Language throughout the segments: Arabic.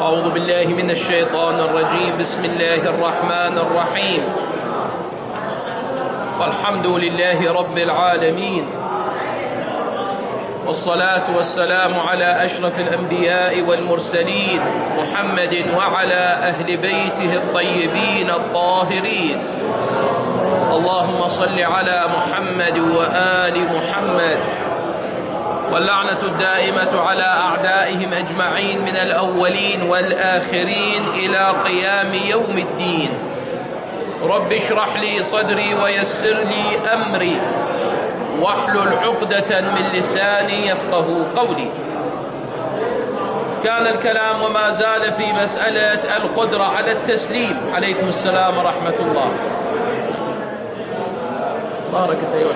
أعوذ بالله من الشيطان الرجيم. بسم الله الرحمن الرحيم. والحمد لله رب العالمين، والصلاة والسلام على أشرف الأنبياء والمرسلين محمد وعلى أهل بيته الطيبين الطاهرين. اللهم صل على محمد وآل محمد، واللعنة الدائمة على أعدائهم أجمعين من الأولين والآخرين إلى قيام يوم الدين. رب اشرح لي صدري ويسر لي أمري واحلل عقدة من لساني يفقه قولي. كان الكلام وما زال في مسألة القدرة على التسليم. عليكم السلام ورحمة الله. بارك الله.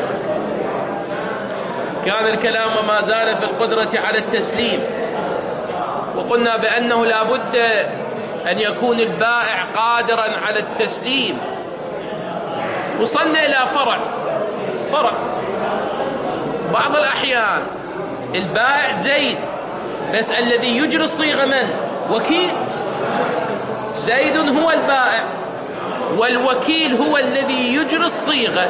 كان الكلام وما زال في القدرة على التسليم، وقلنا بأنه لا بد أن يكون البائع قادرا على التسليم. وصلنا إلى فرع بعض الأحيان البائع زيد، بس الذي يجري الصيغة من؟ وكيل. زيد هو البائع، والوكيل هو الذي يجري الصيغة.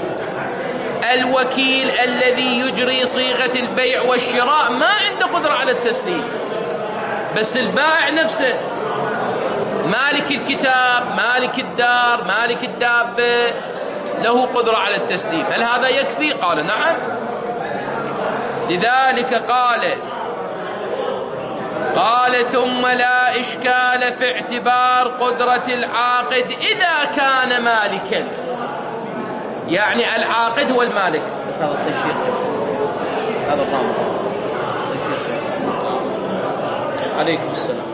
الوكيل الذي يجري صيغة البيع والشراء ما عنده قدرة على التسليم، بس البائع نفسه مالك الكتاب، مالك الدار، مالك الدابة له قدرة على التسليم. هل هذا يكفي؟ قال نعم. لذلك قال ثم لا إشكال في اعتبار قدرة العاقد إذا كان مالكا. يعني العاقد هو المالك. بس هذا التشير، هذا الرامر. عليكم السلام.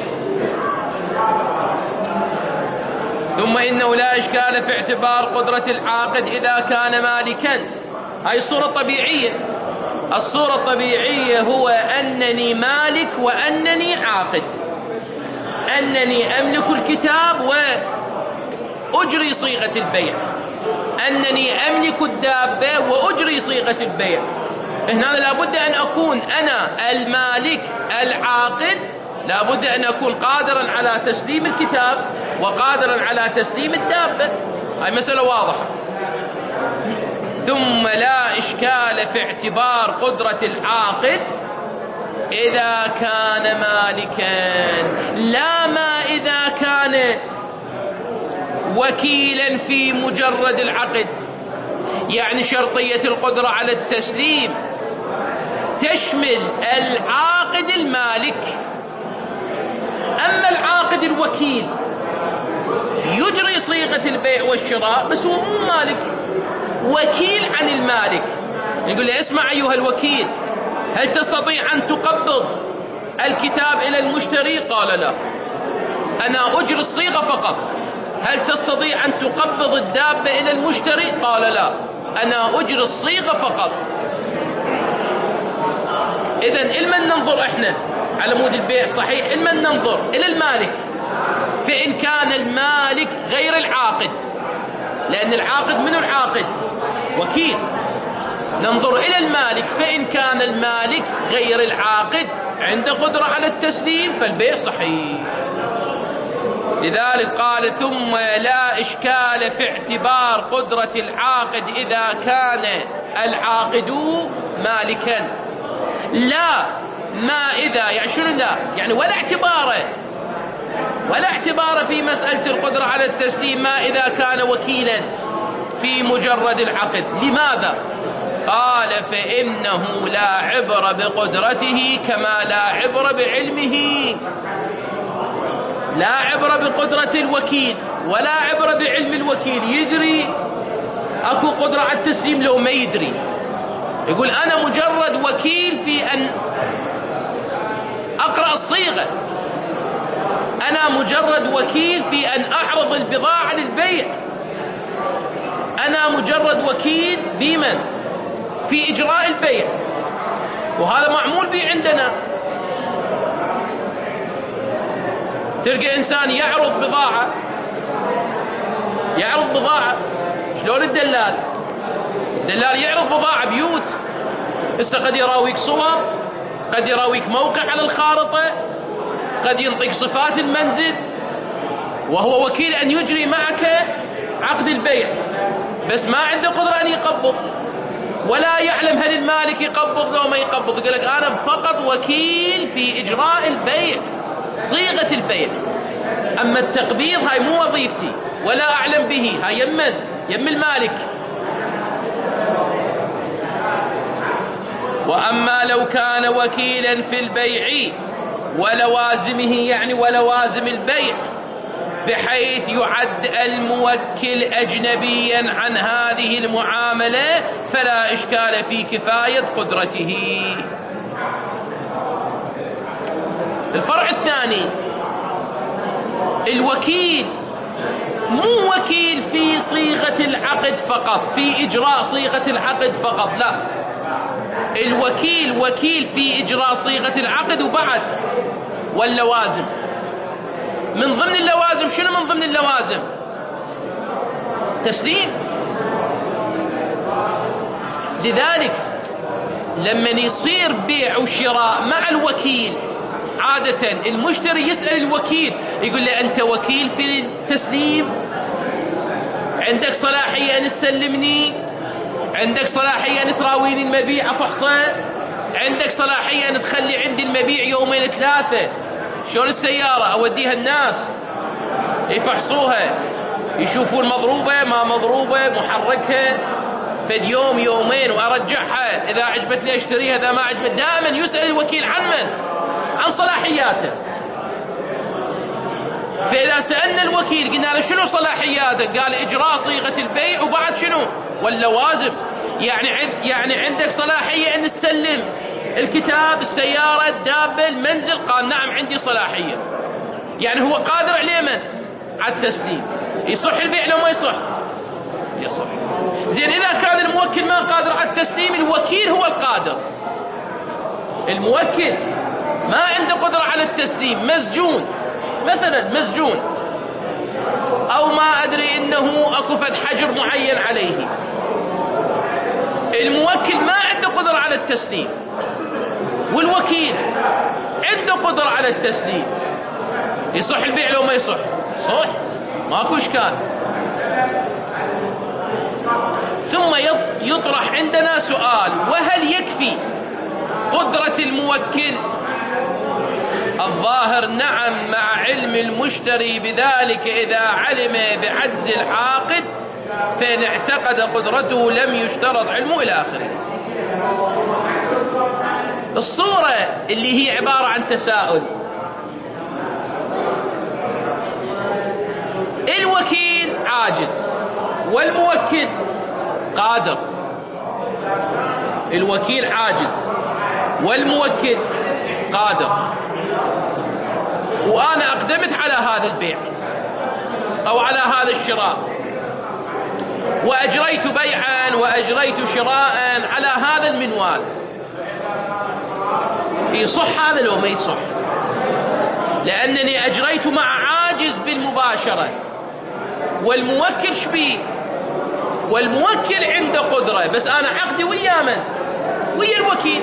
ثم إنه لا إشكال في اعتبار قدرة العاقد إذا كان مالكا. هاي الصورة الطبيعية. الصورة الطبيعية هو أنني مالك وأنني عاقد، أنني أملك الكتاب وأجري صيغة البيع، أنني أملك الدابة وأجري صيغة البيع. هنا لابد أن أكون أنا المالك العاقد، لابد أن أكون قادرا على تسليم الكتاب وقادرا على تسليم الدابة. هاي مسألة واضحة. ثم لا إشكال في اعتبار قدرة العاقد إذا كان مالكا، لا ما إذا كان وكيلا في مجرد العقد. يعني شرطية القدرة على التسليم تشمل العاقد المالك. أما العاقد الوكيل يجري صيغة البيع والشراء، بس هو مو مالك، وكيل عن المالك. يقول له اسمع أيها الوكيل، هل تستطيع أن تقبض الكتاب إلى المشتري؟ قال لا، أنا أجري الصيغة فقط. هل تستطيع أن تقبض الدابة إلى المشتري؟ قال لا، أنا أجري الصيغة فقط. إذن إلمن ننظر إحنا على مود البيع صحيح؟ إلمن ننظر؟ إلى المالك. فإن كان المالك غير العاقد، لأن العاقد من العاقد وكيل، ننظر إلى المالك. فإن كان المالك غير العاقد عنده قدرة على التسليم فالبيع صحيح. لذلك قال ثم لا إشكال في اعتبار قدرة العاقد إذا كان العاقد مالكا. لا ما إذا، يعني شنو لا؟ يعني ولا اعتبار في مسألة القدرة على التسليم ما إذا كان وكيلا في مجرد العقد. لماذا؟ قال فإنه لا عبرة بقدرته كما لا عبرة بعلمه. لا عبرة بقدرة الوكيل ولا عبرة بعلم الوكيل. يدري أكو قدرة على التسليم لو ما يدري. يقول أنا مجرد وكيل في أن أقرأ الصيغة، أنا مجرد وكيل في أن أعرض البضاعة للبيع، أنا مجرد وكيل بمن؟ في إجراء البيع، وهذا معمول به عندنا. تلقى إنسان يعرض بضاعة، شلون الدلال يعرض بضاعة بيوت. هسه قد يراويك صور، قد يراويك موقع على الخارطة، قد ينطق صفات المنزل وهو وكيل أن يجري معك عقد البيع، بس ما عنده قدرة أن يقبض، ولا يعلم هل المالك يقبض أو ما يقبض. يقول لك أنا فقط وكيل في إجراء البيع، صيغة البيع، أما التقبيض هاي مو وظيفتي ولا أعلم به، هاي يم المالك. وأما لو كان وكيلا في البيع ولوازمه، يعني ولوازم البيع، بحيث يعد الموكل أجنبيا عن هذه المعاملة، فلا إشكال في كفاية قدرته. الفرع الثاني، الوكيل مو وكيل في صيغة العقد فقط، في إجراء صيغة العقد فقط، لا، الوكيل وكيل في إجراء صيغة العقد وبعد واللوازم. من ضمن اللوازم شنو؟ من ضمن اللوازم تسليم. لذلك لما يصير بيع وشراء مع الوكيل، عادة المشتري يسأل الوكيل، يقول له أنت وكيل في التسليم؟ عندك صلاحية أن تسلمني؟ عندك صلاحية أن تراويني المبيع أفحصه؟ عندك صلاحية أن تخلي عندي المبيع يومين ثلاثة؟ شلون السيارة أوديها الناس يفحصوها، يشوفون مضروبة ما مضروبة، محركها، فد يوم يومين وأرجعها، إذا عجبتني أشتريها، إذا ما عجبت. دائما يسأل الوكيل عن من؟ عن صلاحياته. فإذا سألنا الوكيل قلنا له شنو صلاحياتك؟ قال إجراء صيغة البيع وبعد شنو؟ واللوازم. يعني عندك صلاحية أن تسلم الكتاب، السيارة، الدابة، المنزل؟ قال نعم عندي صلاحية. يعني هو قادر عليه من؟ على التسليم. يصح البيع لو ما يصح؟ يصح. زين إذا كان الموكل ما قادر على التسليم، الوكيل هو القادر. الموكل ما عنده قدرة على التسليم، مسجون مثلا، مسجون، أو ما أدري إنه أكو فد حجر معين عليه، الموكل ما عنده قدرة على التسليم، والوكيل عنده قدرة على التسليم. يصح البيع لو ما يصح؟ صح، ماكو إشكال. ثم يطرح عندنا سؤال: وهل يكفي قدرة الموكل؟ الظاهر نعم، مع علم المشتري بذلك إذا علم بعجز العاقد، فإن اعتقد قدرته لم يشترط علمه إلى آخره. الصورة اللي هي عبارة عن تساؤل: الوكيل عاجز والموكل قادر. الوكيل عاجز والموكل قادر، وأنا أقدمت على هذا البيع أو على هذا الشراء، وأجريت بيعا وأجريت شراء على هذا المنوال، يصح هذا لو ما يصح؟ لأنني أجريت مع عاجز بالمباشرة، والموكل شبيه؟ والموكل عنده قدرة، بس أنا عقدي ويا من؟ ويا الوكيل.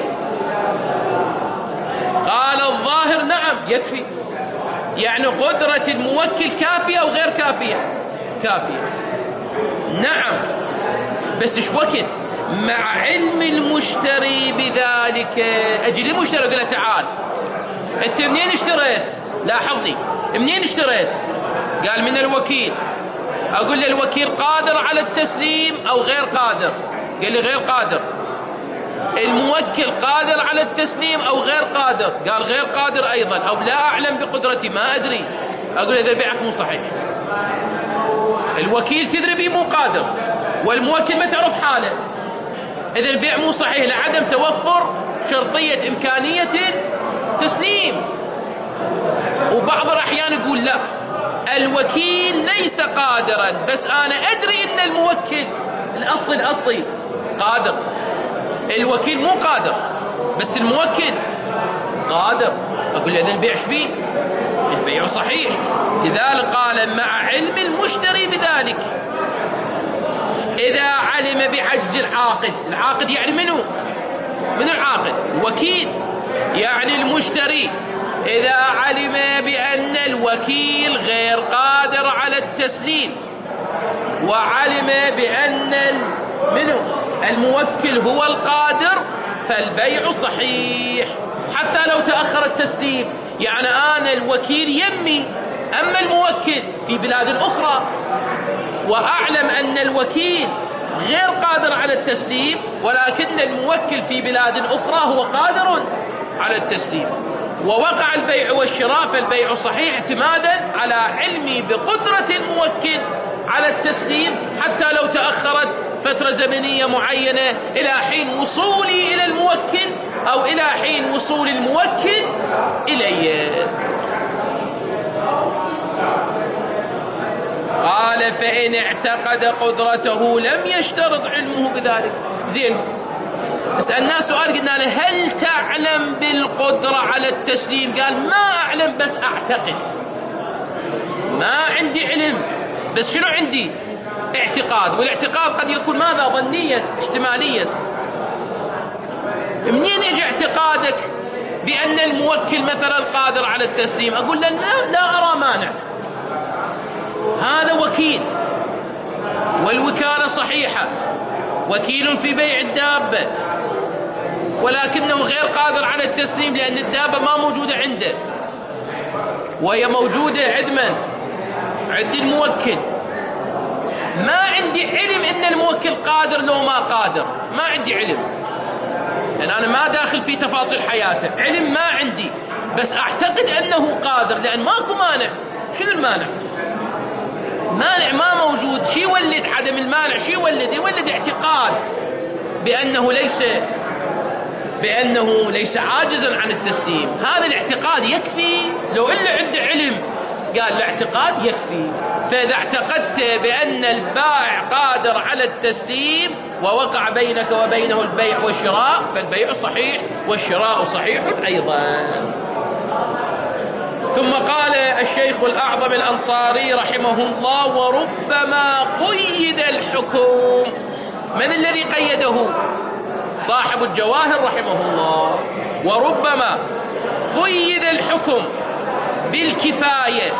قال الظاهر نعم يكفي، يعني قدرة الموكل كافية أو غير كافية؟ كافية. نعم، بس ايش وقت؟ مع علم المشتري بذلك. أجي المشتري يقول له تعال أنت منين اشتريت؟ لاحظني، منين اشتريت؟ قال من الوكيل. أقول له الوكيل قادر على التسليم أو غير قادر؟ قال لي غير قادر. الموكل قادر على التسليم أو غير قادر؟ قال غير قادر أيضا، أو لا أعلم بقدرتي، ما أدري. أقول له إذا بيعك مو صحيح. الوكيل تدري بيه مو قادر، والموكل ما تعرف حاله، إذا البيع مو صحيح لعدم توفر شرطية إمكانية تسليم. وبعض الأحيان يقول لا، الوكيل ليس قادرا، بس أنا أدري أن الموكل الأصلي قادر. الوكيل مو قادر بس الموكل قادر. أقول له إذا البيع شبيه؟ البيع صحيح. لذلك قال مع علم المشتري بذلك إذا علم بعجز العاقد. العاقد يعني منو؟ من العاقد؟ الوكيل. يعني المشتري إذا علم بأن الوكيل غير قادر على التسليم، وعلم بأن الموكل هو القادر، فالبيع صحيح حتى لو تأخر التسليم. يعني أنا الوكيل يمي، أما الموكل في بلاد أخرى، وأعلم أن الوكيل غير قادر على التسليم، ولكن الموكل في بلاد أخرى هو قادر على التسليم، ووقع البيع والشراء، فالبيع صحيح اعتمادا على علمي بقدرة الموكل على التسليم، حتى لو تأخرت فترة زمنية معينة إلى حين وصولي إلى الموكل، أو إلى حين وصول الموكل إلي. قال: فإن اعتقد قدرته لم يشترط علمه بذلك. زين، سألناه سؤال، قلنا له: هل تعلم بالقدرة على التسليم؟ قال: ما أعلم، بس أعتقد. ما عندي علم، بس شنو عندي؟ اعتقاد. والاعتقاد قد يكون ماذا؟ ظنيا، احتماليا. منين يجي اعتقادك بأن الموكل مثلا قادر على التسليم؟ أقول له: لا أرى مانع، هذا وكيل والوكالة صحيحة، وكيل في بيع الدابة، ولكنه غير قادر على التسليم لأن الدابة ما موجودة عنده، وهي موجودة عند من؟ عند الموكل. ما عندي علم إن الموكل قادر لو ما قادر، ما عندي علم، لأن أنا ما داخل في تفاصيل حياته، علم ما عندي، بس أعتقد أنه قادر، لأن ماكو مانع. شنو المانع؟ مانع ما موجود. شي يولد عدم المانع؟ شي يولد اعتقاد بأنه ليس عاجزا عن التسليم. هذا الاعتقاد يكفي. لو إلا عنده علم قال الاعتقاد يكفي. فإذا اعتقدت بأن البائع قادر على التسليم ووقع بينك وبينه البيع والشراء، فالبيع صحيح والشراء صحيح أيضا. ثم قال الشيخ الأعظم الأنصاري رحمه الله: وربما قيد الحكم. من الذي قيده؟ صاحب الجواهر رحمه الله. وربما قيد الحكم بالكفاية،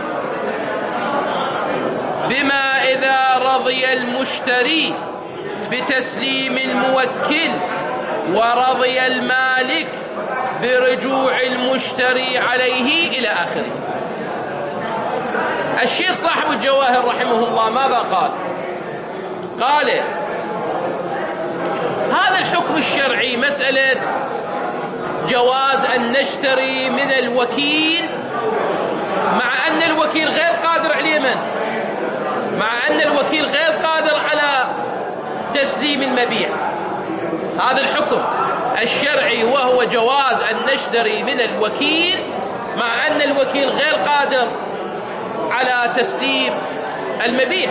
بما إذا رضي المشتري بتسليم الموكل ورضي المالك برجوع المشتري عليه إلى آخره. الشيخ صاحب الجواهر رحمه الله ماذا قال؟ قال: هذا الحكم الشرعي، مسألة جواز أن نشتري من الوكيل مع أن الوكيل غير قادر على من؟ مع أن الوكيل غير قادر على تسليم المبيع. هذا الحكم الشرعي وهو جواز أن نشتري من الوكيل مع أن الوكيل غير قادر على تسليم المبيع.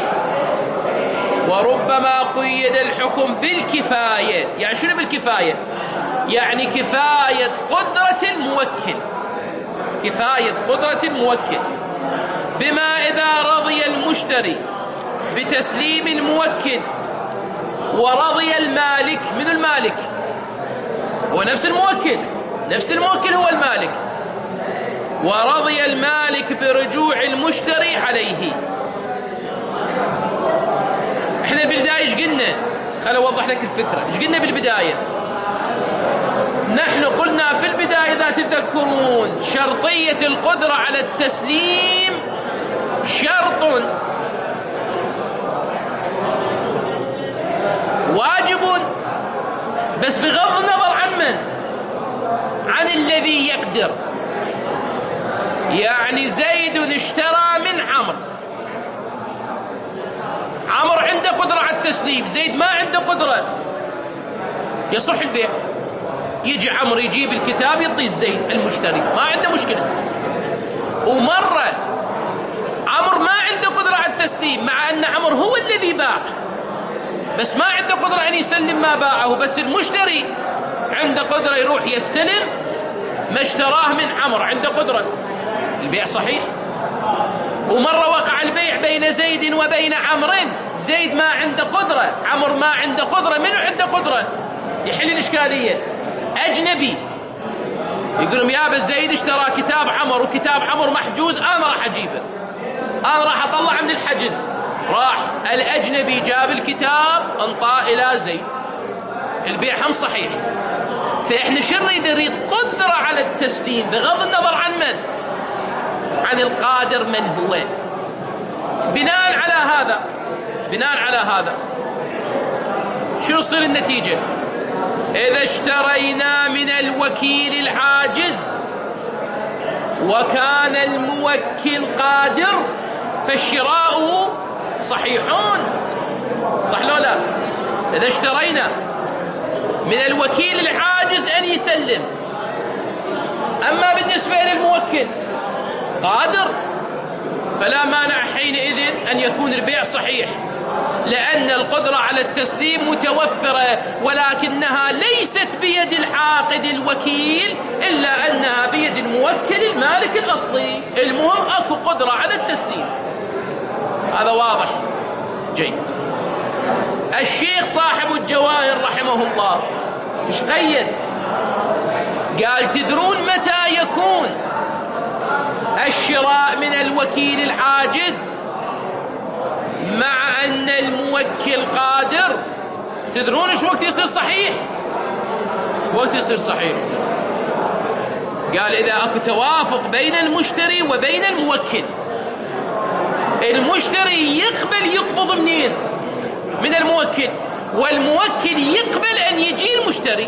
وربما قيد الحكم بالكفاية. يعني شنو بالكفاية؟ يعني كفاية قدرة الموكل، كفاية قدرة الموكل، بما إذا رضي المشتري بتسليم الموكل ورضي المالك. من المالك؟ هو نفس الموكل، نفس الموكل هو المالك. ورضي المالك برجوع المشتري عليه. احنا بالبداية ايش قلنا؟ خليني اوضح لك الفكرة. ايش قلنا بالبداية؟ نحن قلنا في البداية إذا تذكرون شرطية القدرة على التسليم شرط واجب، بس بغض النظر عن من؟ عن الذي يقدر. يعني زيد اشترى من عمرو، عمرو عنده قدرة على التسليم، زيد ما عنده قدرة، يصح البيع. يجي عمرو يجيب الكتاب يعطيه زيد المشتري، ما عنده مشكلة. ومرة عمرو ما عنده قدرة على التسليم مع أن عمرو هو الذي باع، بس ما عنده قدرة أن يسلم ما باعه، بس المشتري عنده قدرة يروح يستلم ما اشتراه من عمرو، عنده قدرة، البيع صحيح. ومرة وقع البيع بين زيد وبين عمرو، زيد ما عنده قدرة، عمرو ما عنده قدرة، منو عنده قدرة؟ يحل الإشكالية؟ أجنبي يقول لهم يا زيد اشترى كتاب عمر وكتاب عمر محجوز، أنا راح أجيبه، أنا راح أطلع من الحجز. راح الأجنبي جاب الكتاب انطاه إلى زيد، البيع هم صحيح. فإحنا شو نريد قدرة على التسليم بغض النظر عن من، عن القادر من هو. بناء على هذا شو تصير النتيجة؟ إذا اشترينا من الوكيل العاجز وكان الموكل قادر فالشراء صحيحون، صح لو لا؟ إذا اشترينا من الوكيل العاجز أن يسلم، أما بالنسبة للموكل قادر فلا مانع حينئذ أن يكون البيع صحيح، لأن القدرة على التسليم متوفرة، ولكنها ليست بيد العاقد الوكيل إلا أنها بيد الموكل المالك الأصلي. المهم أكو قدرة على التسليم، هذا واضح جيد. الشيخ صاحب الجواهر رحمه الله مش قيد، قال تدرون متى يكون الشراء من الوكيل العاجز مع أن الموكل قادر؟ تدرون ايش وقت يصير صحيح؟ وقت يصير صحيح؟ قال إذا أكو توافق بين المشتري وبين الموكل. المشتري يقبض منين؟ من الموكل، والموكل يقبل أن يجي المشتري.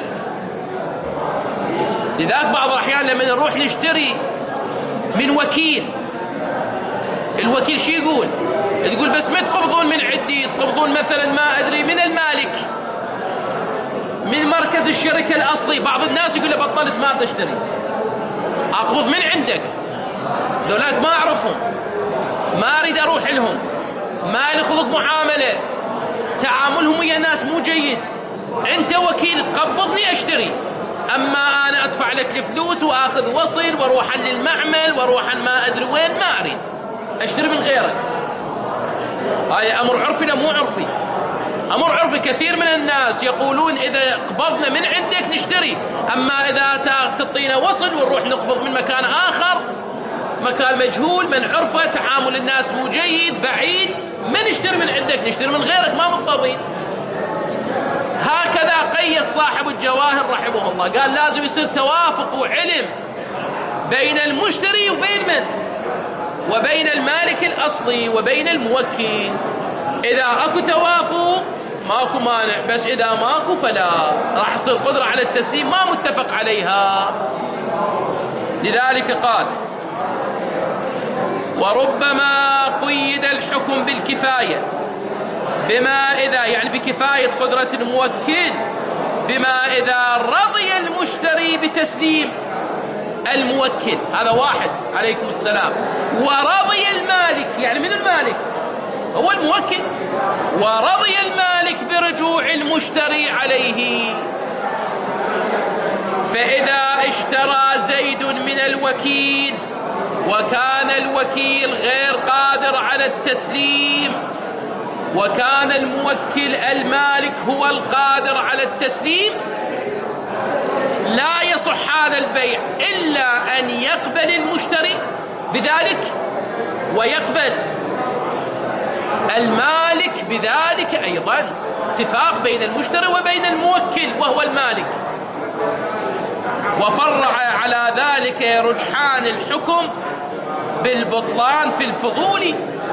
لذلك بعض الأحيان لما نروح نشتري من وكيل، الوكيل شو يقول؟ تقول بس ما تقبضون من عندي، تقبضون مثلا ما أدري من المالك، من مركز الشركة الأصلي. بعض الناس يقول له بطلت ما تشتري، أقبض من عندك. ذولاك ما أعرفهم، ما أريد أروح لهم، ما نخلط معاملة، تعاملهم ويا ناس مو جيد. أنت وكيل تقبضني أشتري، أما أنا أدفع لك الفلوس وآخذ وصل وأروح للمعمل وأروح ما أدري وين، ما أريد أشتري من غيرك. هاي أمر عرفي لا مو عرفي؟ أمر عرفي. كثير من الناس يقولون إذا قبضنا من عندك نشتري، أما إذا تعطينا وصل ونروح نقبض من مكان آخر، مكان مجهول من عرفه، تعامل الناس مو جيد، بعيد، ما نشتري من عندك، نشتري من غيرك، ما مضطرين. هكذا قيد صاحب الجواهر رحمه الله، قال لازم يصير توافق وعلم بين المشتري وبين من؟ وبين المالك الأصلي وبين الموكل. إذا أكو توافق ماكو مانع، بس إذا ماكو فلا، راح يصير قدرة على التسليم ما متفق عليها. لذلك قال وربما قيد الحكم بالكفاية، بما إذا يعني بكفاية قدرة الموكل، بما إذا رضي المشتري بتسليم الموكل، هذا واحد عليكم السلام، ورضي المالك، يعني من المالك هو الموكل، ورضي المالك برجوع المشتري عليه. فإذا اشترى زيد من الوكيل وكان الوكيل غير قادر على التسليم، وكان الموكل المالك هو القادر على التسليم، لا يصح هذا البيع إلا أن يقبل المشتري بذلك ويقبل المالك بذلك أيضا، اتفاق بين المشتري وبين الموكل وهو المالك. وفرع على ذلك رجحان الحكم بالبطلان في الفضول،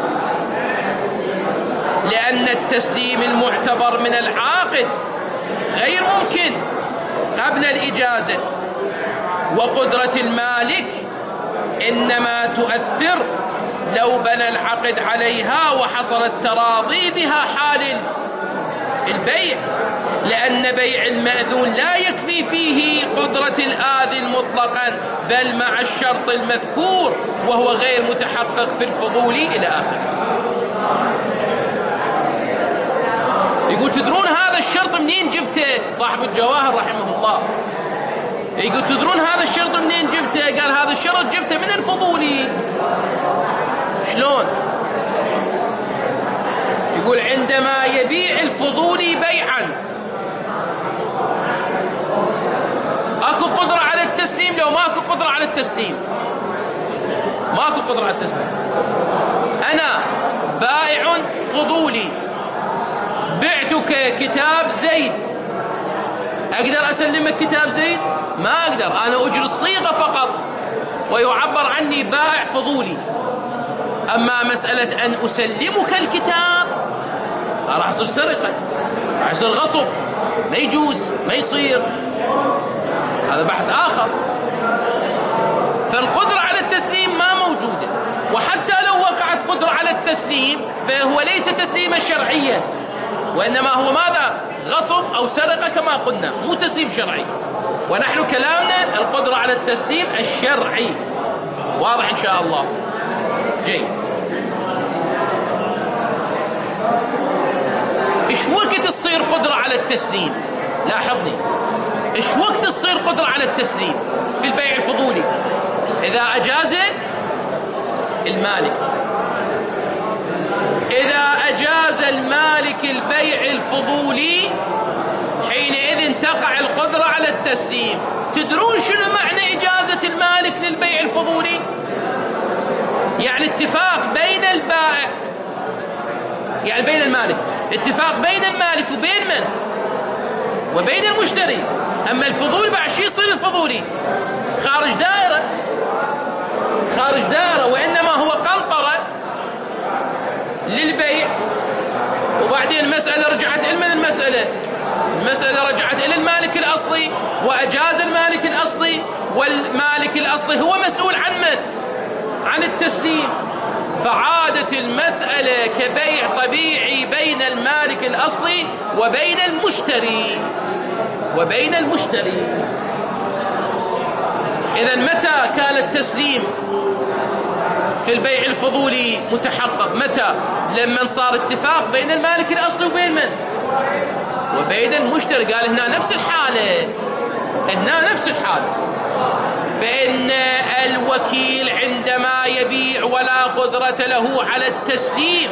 لأن التسليم المعتبر من العاقد غير ممكن قبل الإجازة، وقدرة المالك إنما تؤثر لو بنى العقد عليها وحصل التراضي بها حال البيع، لأن بيع المأذون لا يكفي فيه قدرة الآذن مطلقا، بل مع الشرط المذكور وهو غير متحقق في الفضول إلى آخره. يقول تدرون هذا الشرط منين جبته؟ صاحب الجواهر رحمه الله يقول تدرون هذا الشرط منين جبته؟ قال هذا الشرط جبته من الفضولي. شلون؟ يقول عندما يبيع الفضولي بيعا اكو قدرة على التسليم موجودة وماكو قدرة على التسليم، ماكو قدرة على التسليم. أنا بائع فضولي، بعتك كتاب زيد، أقدر أسلمك كتاب زيد؟ ما أقدر، أنا أجري الصيغة فقط ويعبر عني بائع فضولي. أما مسألة أن أسلمك الكتاب راح يصير سرقة، راح يصير غصب، ما يجوز، ما يصير، هذا بحث آخر. فالقدرة على التسليم ما موجودة، وحتى لو وقعت قدرة على التسليم فهو ليس تسليما شرعيا، وإنما هو ماذا؟ غصب أو سرقة كما قلنا، مو تسليم شرعي. ونحن كلامنا القدرة على التسليم الشرعي. واضح إن شاء الله؟ جيد. إيش وقت تصير قدرة على التسليم؟ لاحظني، إيش وقت تصير قدرة على التسليم في البيع الفضولي؟ إذا أجاز المالك، إذا أجاز المالك البيع الفضولي حينئذ تقع القدرة على التسليم. تدرون شنو معنى إجازة المالك للبيع الفضولي؟ يعني اتفاق بين البائع، يعني بين المالك، اتفاق بين المالك وبين من؟ وبين المشتري. أما الفضول بعد شي يصير الفضولي؟ خارج دائرة، خارج دائرة، وإنما هو قنطرة للبيع، وبعدين المسألة رجعت إلى من؟ المسألة رجعت إلى المالك الأصلي، وأجاز المالك الأصلي، والمالك الأصلي هو مسؤول عن من؟ عن التسليم. فعادت المسألة كبيع طبيعي بين المالك الأصلي وبين المشتري. إذا متى كان التسليم في البيع الفضولي متحقق؟ متى؟ لما صار اتفاق بين المالك الأصلي وبين من؟ وبين المشتري. قال هنا نفس الحالة، فإن الوكيل عندما يبيع ولا قدرة له على التسليم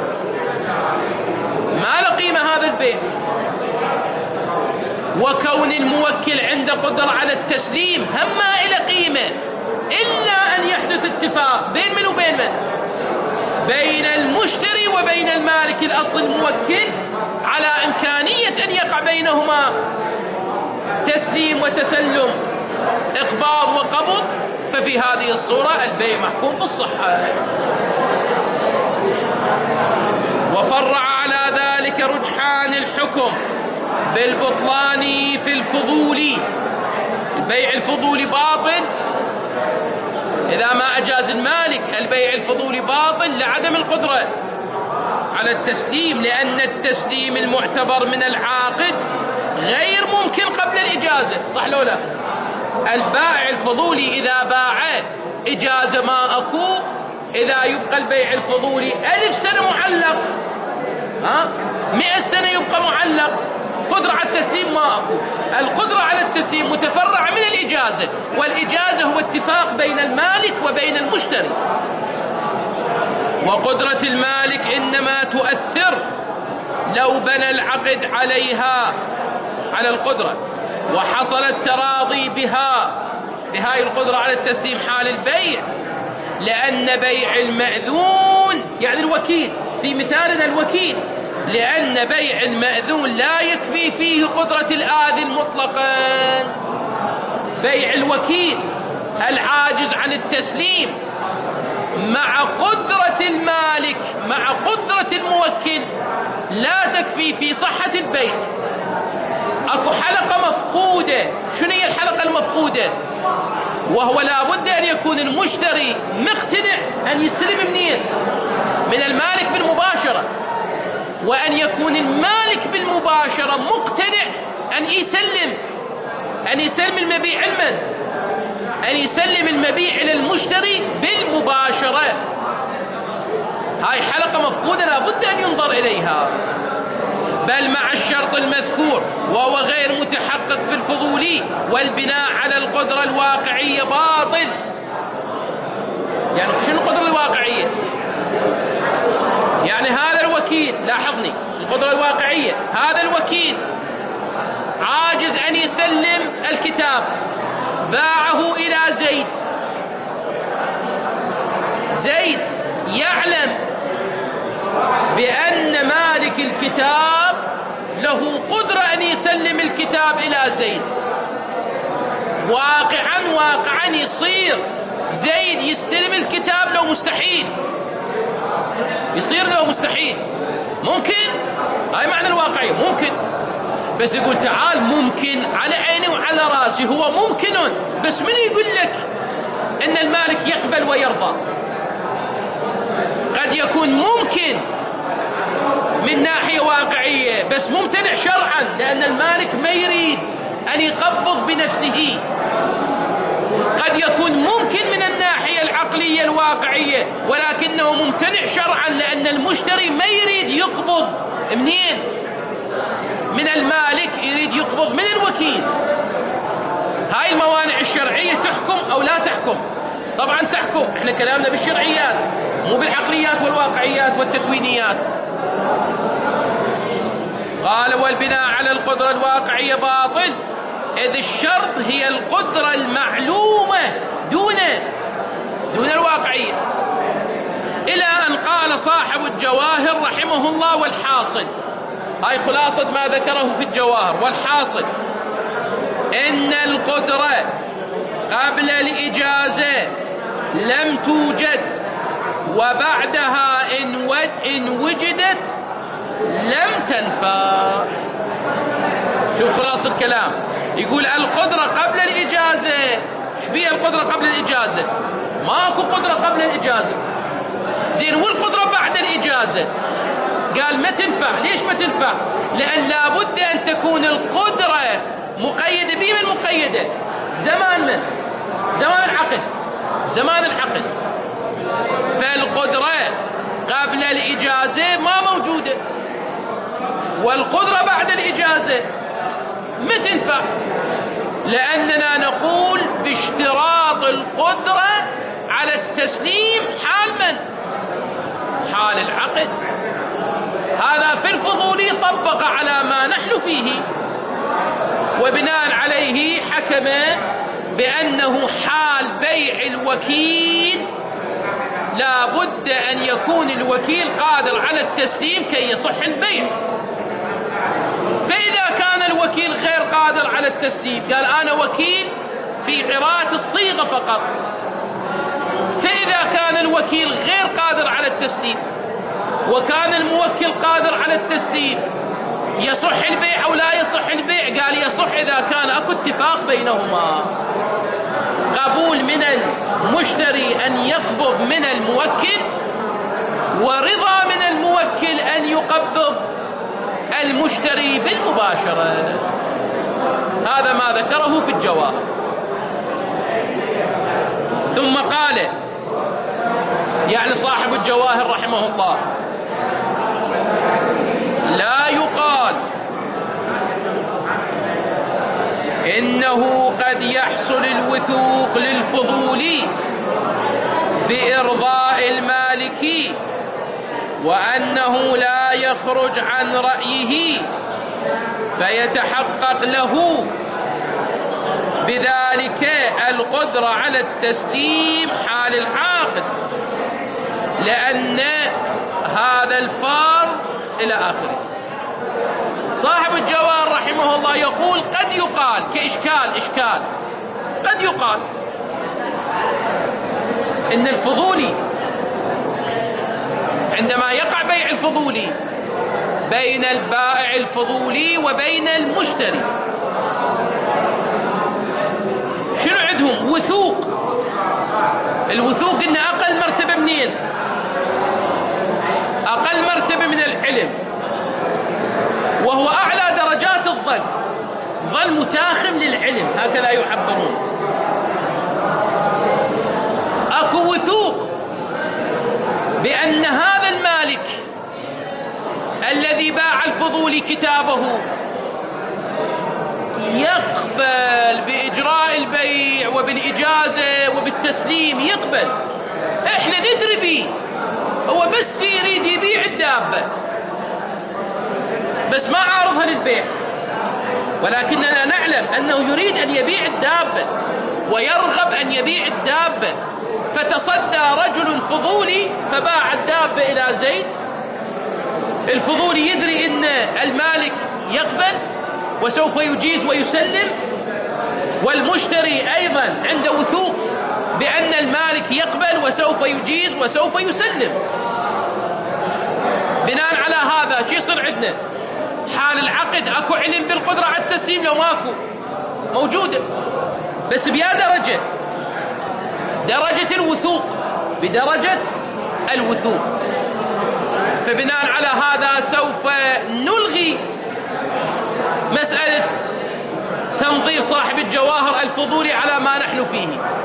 ما له قيمة هذا البيع، وكون الموكل عنده قدرة على التسليم هم ما له قيمة، إلا أن يحدث اتفاق بين من وبين من؟ بين المشتري وبين المالك الأصلي الموكل على إمكانية أن يقع بينهما تسليم وتسلم، إقباض وقبض، ففي هذه الصورة البيع محكوم بالصحة. وفرع على ذلك رجحان الحكم بالبطلان في الفضولي. البيع الفضولي باطل إذا ما أجاز المالك، البيع الفضولي باطل لعدم القدرة على التسليم، لأن التسليم المعتبر من العاقد غير ممكن قبل الإجازة، صح لو لا؟ البائع الفضولي إذا باع إجازة ما أكو، إذا يبقى البيع الفضولي 1000 سنة معلق، 100 سنة يبقى معلق، قدرة على التسليم ما أكو. القدرة على التسليم متفرعة من الإجازة، والإجازة هو اتفاق بين المالك وبين المشتري. وقدرة المالك إنما تؤثر لو بنى العقد عليها، على القدرة، وحصل التراضي بها، بهاي القدرة على التسليم حال البيع، لأن بيع المأذون يعني الوكيل، في مثالنا الوكيل، لأن بيع المأذون لا يكفي فيه قدرة الآذن مطلقا. بيع الوكيل العاجز عن التسليم مع قدرة المالك مع قدرة الموكل لا تكفي في صحة البيع. اكو حلقة مفقودة. شنو هي الحلقة المفقودة؟ وهو لابد أن يكون المشتري مقتنع أن يستلم منين؟ من المالك بالمباشرة، وأن يكون المالك بالمباشرة مقتنع أن يسلم المبيع علما، أن يسلم المبيع إلى المشتري بالمباشرة. هاي حلقة مفقودة لابد أن ينظر إليها. بل مع الشرط المذكور وهو غير متحقق في الفضولي، والبناء على القدرة الواقعية باطل. يعني شنو القدرة الواقعية؟ يعني هذا الوكيل، لاحظني القدرة الواقعية، هذا الوكيل عاجز أن يسلم الكتاب، باعه إلى زيد. زيد يعلم بأن مالك الكتاب له قدرة أن يسلم الكتاب إلى زيد. واقعا يصير زيد يستلم الكتاب لو مستحيل، يصير له مستحيل. ممكن، هاي معنى الواقعية، ممكن. بس يقول تعال ممكن على عيني وعلى راسي، هو ممكن، بس من يقول لك ان المالك يقبل ويرضى؟ قد يكون ممكن من ناحية واقعية بس ممتنع شرعا، لأن المالك ما يريد أن يقبض بنفسه. قد يكون ممكن من الناحية العقلية الواقعية ولكنه ممتنع شرعا، لأن المشتري ما يريد يقبض منين؟ من المالك، يريد يقبض من الوكيل. هاي الموانع الشرعية تحكم أو لا تحكم؟ طبعا تحكم. احنا كلامنا بالشرعيات مو بالعقليات والواقعيات والتكوينيات. قال والبناء على القدرة الواقعية باطل، إذ الشرط هي القدرة المعلومة دون الواقعية. إلى أن قال صاحب الجواهر رحمه الله: والحاصل، هاي خلاصة ما ذكره في الجواهر، والحاصل إن القدرة قبل الإجازة لم توجد، وبعدها إن وجدت لم تنفى. شوف خلاصة الكلام، يقول القدرة قبل الإجازة. ايش بيها القدرة قبل الإجازة؟ ماكو قدرة قبل الإجازة. زين، والقدرة بعد الإجازة؟ قال ما تنفع. ليش ما تنفع؟ لأن لابد أن تكون القدرة مقيدة بمن؟ مقيدة زمان من؟ زمان العقد. فالقدرة قبل الإجازة ما موجودة، والقدرة بعد الإجازة ما تنفع، لأننا نقول باشتراط القدرة على التسليم حال من؟ حال العقد. هذا في الفضولي طبق على ما نحن فيه، وبناء عليه حكم بأنه حال بيع الوكيل لا بد أن يكون الوكيل قادر على التسليم كي يصح البيع. فإذا كان الوكيل غير قادر على التسليم، قال أنا وكيل في قراءة الصيغة فقط. فإذا كان الوكيل غير قادر على التسليم وكان الموكل قادر على التسليم، يصح البيع أو لا يصح البيع؟ قال يصح إذا كان أكو اتفاق بينهما، قبول من المشتري أن يقبض من الموكل، ورضا من الموكل أن يقبض المشتري بالمباشرة. هذا ما ذكره في الجواهر. ثم قال يعني صاحب الجواهر رحمه الله: لا يقال إنه قد يحصل الوثوق للفضولي بإرضاء المالك، وأنه لا يخرج عن رأيه فيتحقق له بذلك القدرة على التسليم حال العاقد، لأن هذا الفار إلى آخره. صاحب الجواهر رحمه الله يقول قد يقال كإشكال، قد يقال إن الفضولي عندما يقع بيع الفضولي بين البائع الفضولي وبين المشتري، شنو عندهم؟ وثوق. الوثوق إن أقل مرتبة منين؟ أقل مرتبة من العلم، وهو أعلى درجات الظن. ظن متاخم للعلم، هكذا يعبرون. أكو وثوق بأن هذا المالك الذي باع الفضولي كتابه يقبل بإجراء البيع وبالإجازة وبالتسليم، يقبل. إحنا ندري به، هو بس يريد يبيع الدابة بس ما عارضها للبيع، ولكننا نعلم أنه يريد أن يبيع الدابة ويرغب أن يبيع الدابة، فتصدى رجل فضولي فباع الدابة إلى زيد. الفضولي يدري أن المالك يقبل وسوف يجيز ويسلم، والمشتري أيضا عنده وثوق بأن المالك يقبل وسوف يجيز وسوف يسلم. بناء على هذا شو يصير عندنا؟ حال العقد اكو علم بالقدرة على التسليم لو ماكو؟ موجودة، بس بيا درجة الوثوق، بدرجة الوثوق. فبناء على هذا سوف نلغي مسألة تنظير صاحب الجواهر الفضولي على ما نحن فيه.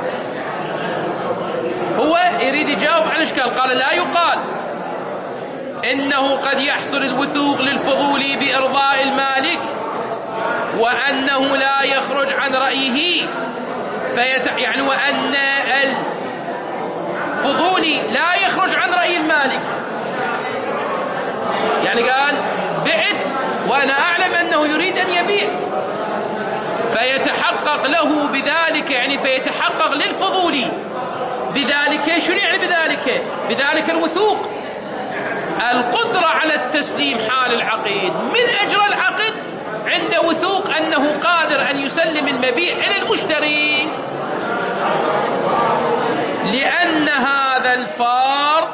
هو يريد يجاوب عن اشكال، قال لا يقال إنه قد يحصل الوثوق للفضولي بإرضاء المالك وأنه لا يخرج عن رأيه، يعني وأن الفضولي لا يخرج عن رأي المالك. يعني قال بعت وأنا أعلم أنه يريد أن يبيع، فيتحقق له بذلك، يعني فيتحقق للفضولي بذلك. شنو يعني بذلك؟ بذلك الوثوق، القدرة على التسليم حال العقيد. من أجرى العقد عنده وثوق أنه قادر أن يسلم المبيع إلى المشتري، لأن هذا الفرض،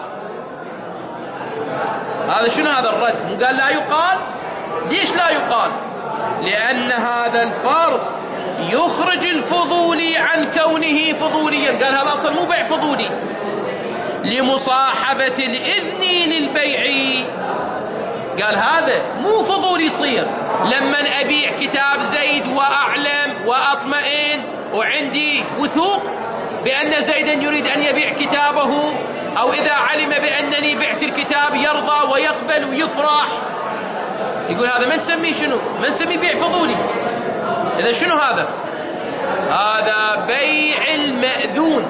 هذا شنو هذا الرد؟ قال لا يقال. ليش لا يقال؟ لأن هذا الفرض يخرج الفضولي عن كونه فضوليا. قال هذا أصلا مو بيع فضولي، لمصاحبة الإذن للبيع. قال هذا مو فضولي يصير لما أبيع كتاب زيد وأعلم وأطمئن وعندي وثوق بأن زيدا يريد أن يبيع كتابه، أو إذا علم بأنني بعت الكتاب يرضى ويقبل ويفرح. يقول هذا ما نسميه شنو؟ ما نسميه بيع فضولي. إذا شنو هذا؟ هذا بيع المأذون.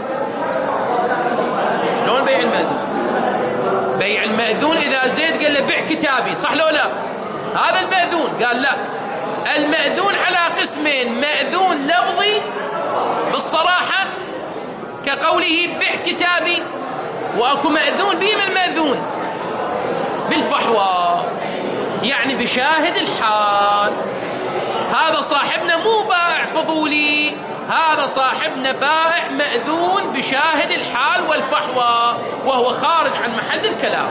شلون بيع المأذون؟ بيع المأذون إذا زيد قال له بيع كتابي، صح لو لا؟ هذا المأذون. قال لا، المأذون على قسمين: مأذون لفظي بالصراحة كقوله بيع كتابي، وأكو مأذون به من المأذون بالفحوى، يعني بشاهد الحال. هذا صاحبنا مو بائع فضولي، هذا صاحبنا بائع مأذون بشاهد الحال والفحوى، وهو خارج عن محل الكلام.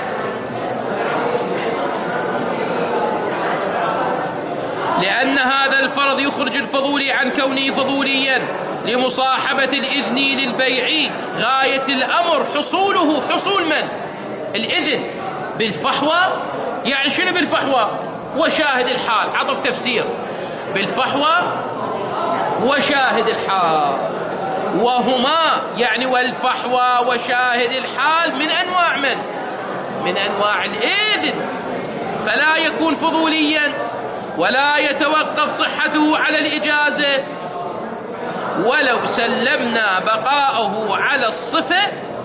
لأن هذا الفرض يخرج الفضولي عن كونه فضوليا لمصاحبة الإذن للبيع. غاية الأمر حصوله، حصول من؟ الإذن بالفحوى. يعني شنو بالفحوى؟ وشاهد الحال. عطف تفسير بالفحوى وشاهد الحال، وهما يعني والفحوى وشاهد الحال من أنواع من أنواع الإذن، فلا يكون فضوليا ولا يتوقف صحته على الإجازة. ولو سلمنا بقاءه على الصفة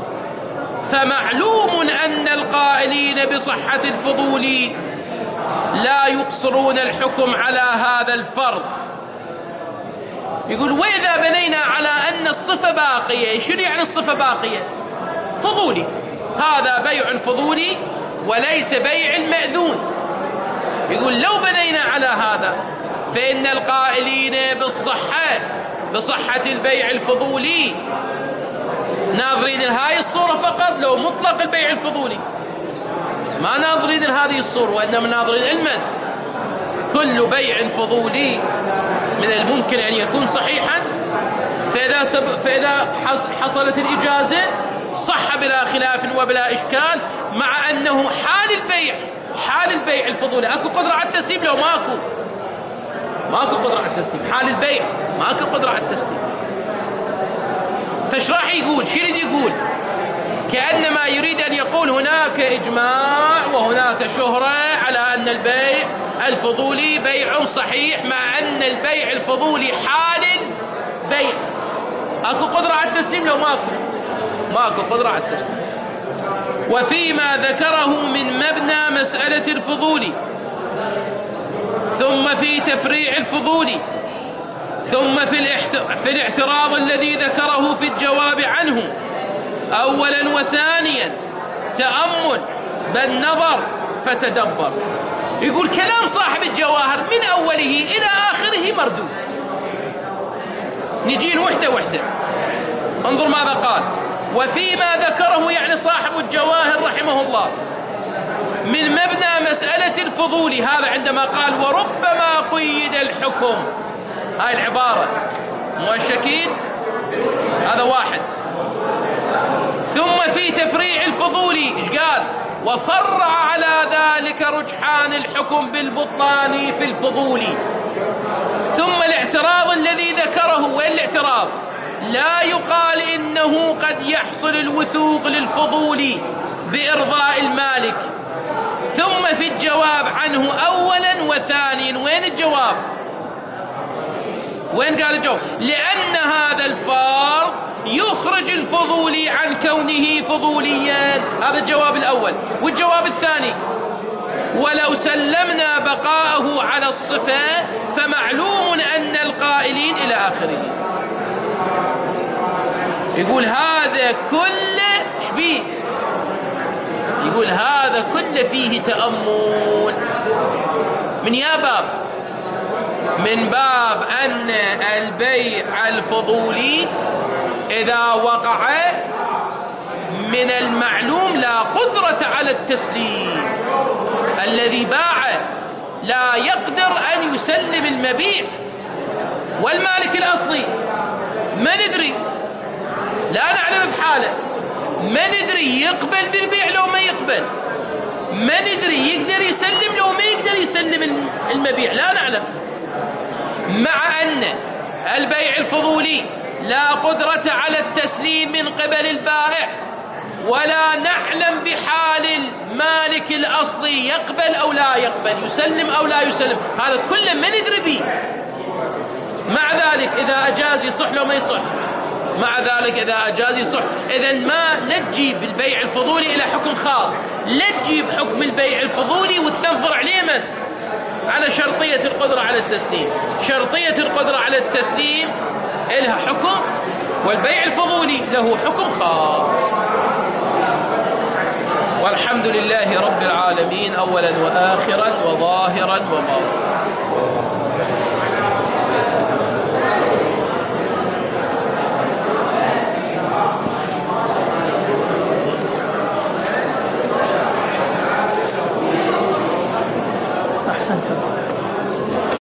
فمعلوم أن القائلين بصحة الفضول لا يقصرون الحكم على هذا الفرض. يقول وإذا بنينا على أن الصفة باقية، شنو يعني الصفة باقية؟ فضولي، هذا بيع فضولي وليس بيع المأذون. يقول لو بنينا على هذا فإن القائلين بصحة البيع الفضولي ناظرين هاي الصورة فقط، لو مطلق البيع الفضولي ما ناظرين هذه الصورة، وإنما ناظرين المن. كل بيع فضولي من الممكن أن يكون صحيحا، فإذا حصلت الإجازة صح بلا خلاف وبلا إشكال، مع أنه حال البيع الفضولي أكو قدرة على التسليم لو ماكو قدرة على التسليم. حال البيع ماكو قدرة على التسليم. فايش راح يقول؟ شو يريد يقول؟ كأنما يريد أن يقول هناك إجماع وهناك شهرة على أن البيع الفضولي بيع صحيح، مع أن البيع الفضولي حال البيع أكو قدرة على التسليم لو ماكو قدرة على التسليم. وفيما ذكره من مبنى مسألة الفضول ثم في تفريع الفضول ثم في الاعتراض الذي ذكره في الجواب عنه أولا وثانيا تأمل بل نظر فتدبر. يقول كلام صاحب الجواهر من أوله إلى آخره مردود. نجين وحدة وحدة. انظر ماذا قال: وفيما ذكره يعني صاحب الجواهر رحمه الله من مبنى مسألة الفضول، هذا عندما قال وربما قيد الحكم، هاي العبارة مؤشكين، هذا واحد. ثم في تفريع الفضول ايش قال؟ وفرع على ذلك رجحان الحكم بالبطلان في الفضول. ثم الاعتراض الذي ذكره، وين الاعتراض؟ لا يقال إنه قد يحصل الوثوق للفضول بإرضاء المالك. ثم في الجواب عنه أولا وثانيا، وين الجواب؟ وين قال الجواب؟ لأن هذا الفرض يخرج الفضولي عن كونه فضوليا. هذا الجواب الأول. والجواب الثاني: ولو سلمنا بقاءه على الصفة فمعلوم أن القائلين إلى آخره. يقول هذا كله شبيه، يقول هذا كله فيه تأمل. من يا باب؟ من باب أن البيع الفضولي إذا وقع من المعلوم لا قدرة على التسليم، الذي باع لا يقدر أن يسلم المبيع، والمالك الأصلي ما ندري، لا نعلم بحاله، ما ندري يقبل بالبيع لو ما يقبل، ما ندري يقدر يسلم لو ما يقدر يسلم المبيع، لا نعلم. مع أن البيع الفضولي لا قدرة على التسليم من قبل البائع، ولا نعلم بحال المالك الأصلي يقبل أو لا يقبل، يسلم أو لا يسلم، هذا كله ما ندري به. مع ذلك إذا أجاز يصح لو ما يصح، مع ذلك إذا أجاز يصح. إذن ما نجيب البيع الفضولي إلى حكم خاص، لا تجيب حكم البيع الفضولي وتنظر عليه من؟ على شرطية القدرة على التسليم. شرطية القدرة على التسليم لها حكم، والبيع الفضولي له حكم خاص. والحمد لله رب العالمين أولا وآخرا وظاهرا وباطنا.